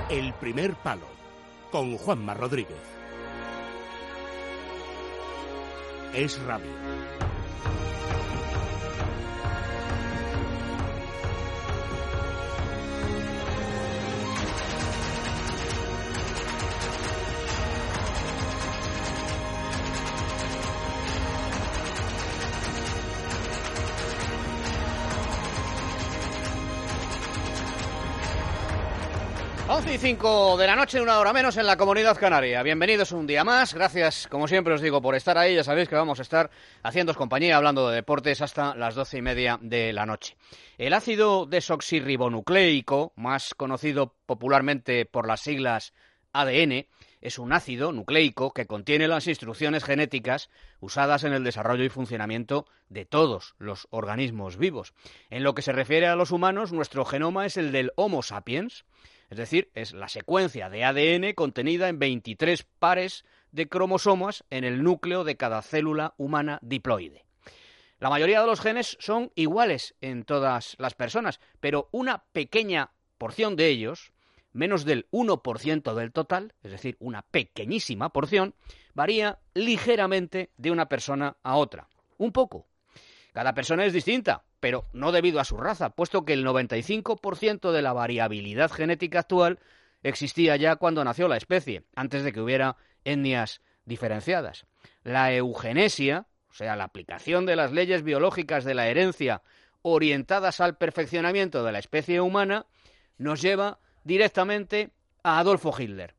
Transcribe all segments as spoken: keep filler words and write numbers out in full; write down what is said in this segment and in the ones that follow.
El primer palo, con Juanma Rodríguez. Es Radio. once y cinco de la noche, una hora menos en la Comunidad Canaria. Bienvenidos un día más. Gracias, como siempre os digo, por estar ahí. Ya sabéis que vamos a estar haciéndoos compañía, hablando de deportes hasta las doce y media de la noche. El ácido desoxirribonucleico, más conocido popularmente por las siglas A D N, es un ácido nucleico que contiene las instrucciones genéticas usadas en el desarrollo y funcionamiento de todos los organismos vivos. En lo que se refiere a los humanos, nuestro genoma es el del Homo sapiens. Es decir, es la secuencia de A D N contenida en veintitrés pares de cromosomas en el núcleo de cada célula humana diploide. La mayoría de los genes son iguales en todas las personas, pero una pequeña porción de ellos, menos del uno por ciento del total, es decir, una pequeñísima porción, varía ligeramente de una persona a otra. Un poco. Cada persona es distinta, pero no debido a su raza, puesto que el noventa y cinco por ciento de la variabilidad genética actual existía ya cuando nació la especie, antes de que hubiera etnias diferenciadas. La eugenesia, o sea, la aplicación de las leyes biológicas de la herencia orientadas al perfeccionamiento de la especie humana, nos lleva directamente a Adolfo Hitler.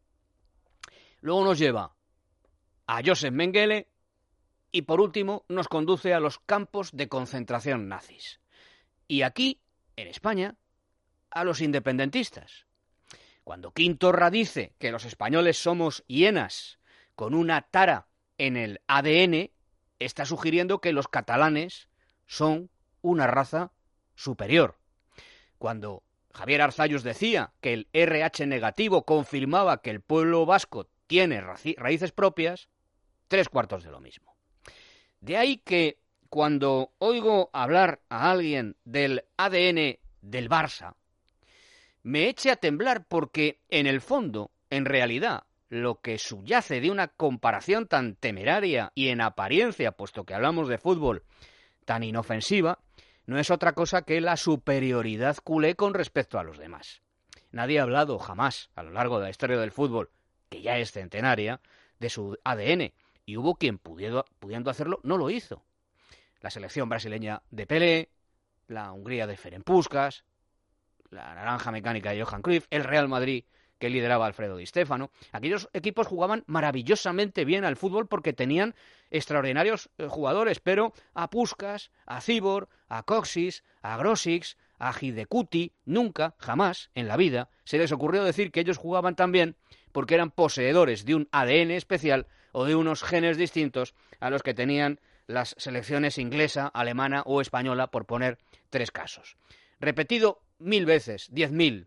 Luego nos lleva a Joseph Mengele y por último nos conduce a los campos de concentración nazis. Y aquí, en España, a los independentistas. Cuando Quintorra dice que los españoles somos hienas con una tara en el A D N, está sugiriendo que los catalanes son una raza superior. Cuando Javier Arzallus decía que el R H negativo confirmaba que el pueblo vasco tiene raíces propias, tres cuartos de lo mismo. De ahí que cuando oigo hablar a alguien del A D N del Barça, me eche a temblar porque en el fondo, en realidad, lo que subyace de una comparación tan temeraria y en apariencia, puesto que hablamos de fútbol, tan inofensiva, no es otra cosa que la superioridad culé con respecto a los demás. Nadie ha hablado jamás, a lo largo de la historia del fútbol, que ya es centenaria, de su A D N, y hubo quien pudiendo, pudiendo hacerlo no lo hizo. La selección brasileña de Pelé, la Hungría de Ferenc Puskás, la naranja mecánica de Johan Cruyff, el Real Madrid que lideraba Alfredo Di Stéfano. Aquellos equipos jugaban maravillosamente bien al fútbol porque tenían extraordinarios jugadores, pero a Puskás, a Cibor, a Kocsis, a Grosics, a Hidekuti, nunca, jamás en la vida se les ocurrió decir que ellos jugaban tan bien porque eran poseedores de un A D N especial o de unos genes distintos a los que tenían las selecciones inglesa, alemana o española, por poner tres casos. Repetido mil veces, diez mil,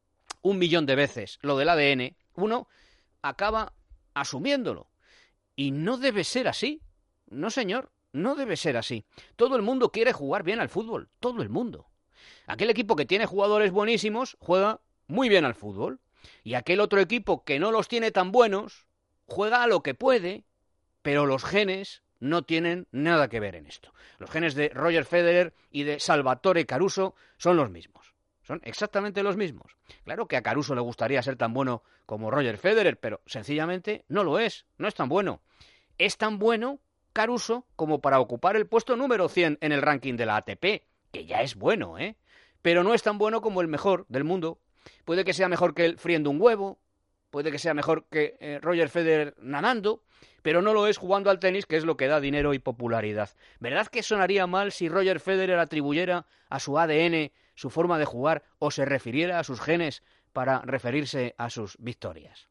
un millón de veces lo del A D N, uno acaba asumiéndolo. Y no debe ser así. No, señor, no debe ser así. Todo el mundo quiere jugar bien al fútbol, todo el mundo. Aquel equipo que tiene jugadores buenísimos juega muy bien al fútbol. Y aquel otro equipo que no los tiene tan buenos juega a lo que puede, pero los genes no tienen nada que ver en esto. Los genes de Roger Federer y de Salvatore Caruso son los mismos. Son exactamente los mismos. Claro que a Caruso le gustaría ser tan bueno como Roger Federer, pero sencillamente no lo es, no es tan bueno. Es tan bueno Caruso como para ocupar el puesto número cien en el ranking de la A T P, que ya es bueno, ¿eh? Pero no es tan bueno como el mejor del mundo. Puede que sea mejor que él friendo un huevo, puede que sea mejor que eh, Roger Federer nadando, pero no lo es jugando al tenis, que es lo que da dinero y popularidad. ¿Verdad que sonaría mal si Roger Federer atribuyera a su A D N su forma de jugar o se refiriera a sus genes para referirse a sus victorias?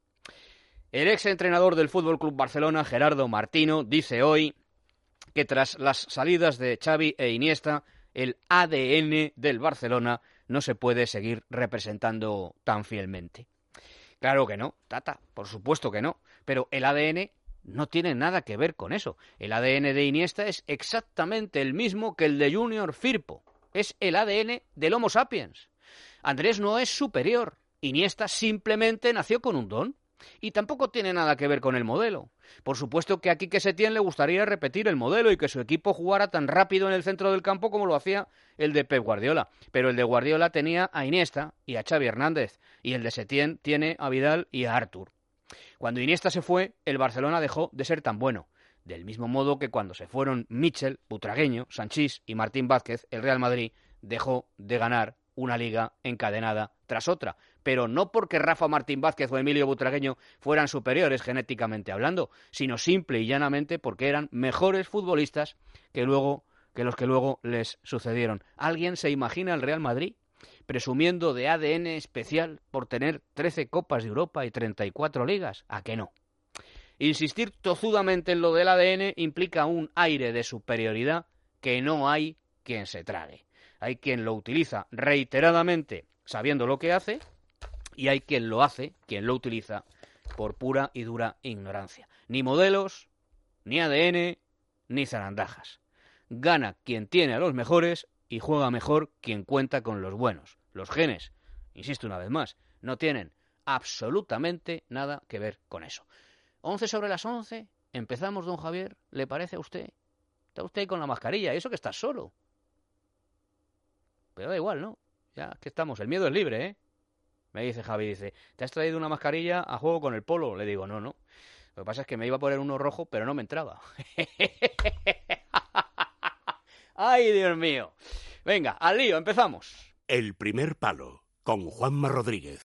El ex entrenador del F C Barcelona, Gerardo Martino, dice hoy que tras las salidas de Xavi e Iniesta, el A D N del Barcelona no se puede seguir representando tan fielmente. Claro que no, Tata, por supuesto que no, pero el A D N no tiene nada que ver con eso. El A D N de Iniesta es exactamente el mismo que el de Junior Firpo. Es el A D N del Homo sapiens. Andrés no es superior Iniesta simplemente nació con un don. Y tampoco tiene nada que ver con el modelo. Por supuesto que a Quique Setién le gustaría repetir el modelo y que su equipo jugara tan rápido en el centro del campo como lo hacía el de Pep Guardiola. Pero el de Guardiola tenía a Iniesta y a Xavi Hernández, y el de Setién tiene a Vidal y a Artur. Cuando Iniesta se fue, el Barcelona dejó de ser tan bueno. Del mismo modo que cuando se fueron Mitchell, Butragueño, Sanchís y Martín Vázquez, el Real Madrid dejó de ganar una liga encadenada tras otra. Pero no porque Rafa Martín Vázquez o Emilio Butragueño fueran superiores genéticamente hablando, sino simple y llanamente porque eran mejores futbolistas que luego que los que luego les sucedieron. ¿Alguien se imagina el Real Madrid presumiendo de A D N especial por tener trece Copas de Europa y treinta y cuatro ligas? ¿A qué no? Insistir tozudamente en lo del A D N implica un aire de superioridad que no hay quien se trague. Hay quien lo utiliza reiteradamente sabiendo lo que hace, y hay quien lo hace, quien lo utiliza, por pura y dura ignorancia. Ni modelos, ni A D N, ni zarandajas. Gana quien tiene a los mejores y juega mejor quien cuenta con los buenos. Los genes, insisto una vez más, no tienen absolutamente nada que ver con eso. once sobre las once, empezamos, don Javier, ¿le parece a usted? Está usted ahí con la mascarilla, eso que está solo. Pero da igual, ¿no? Ya que estamos, el miedo es libre, ¿eh? Me dice Javi, dice, ¿te has traído una mascarilla a juego con el polo? Le digo, no, no. Lo que pasa es que me iba a poner uno rojo, pero no me entraba. ¡Ay, Dios mío! Venga, al lío, empezamos. El primer palo, con Juanma Rodríguez.